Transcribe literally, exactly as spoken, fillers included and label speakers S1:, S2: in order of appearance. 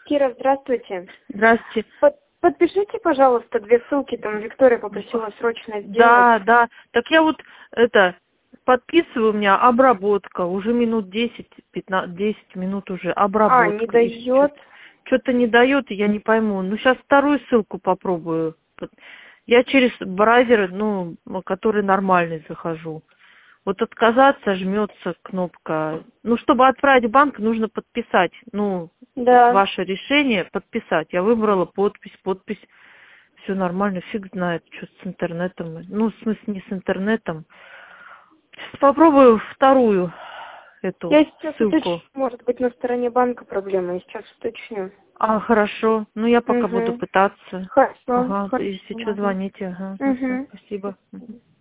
S1: Кира, здравствуйте.
S2: Здравствуйте.
S1: Под- подпишите, пожалуйста, две ссылки, там Виктория попросила срочно сделать.
S2: Да, да. Так я вот это подписываю, у меня обработка. Уже минут десять, пятнадцать, десять минут уже обработка.
S1: А, не дает.
S2: Что-то не дает, я не пойму. Ну, сейчас вторую ссылку попробую. Я через браузер, ну, который нормальный, захожу. Вот отказаться, жмется кнопка. Ну, чтобы отправить в банк, нужно подписать. Ну,
S1: Да.
S2: ваше решение подписать. Я выбрала подпись, подпись. Все нормально, фиг знает, что с интернетом. Ну, в смысле, не с интернетом. Сейчас попробую вторую эту
S1: Я сейчас
S2: ссылку.
S1: уточню, может быть, на стороне банка проблема, я сейчас уточню.
S2: А, хорошо. Ну, я пока
S1: Угу.
S2: буду пытаться.
S1: Хорошо,
S2: Ага,
S1: хорошо,
S2: если что,
S1: ладно.
S2: звоните. Ага, ну, всё,
S1: Угу.
S2: спасибо. Мгм.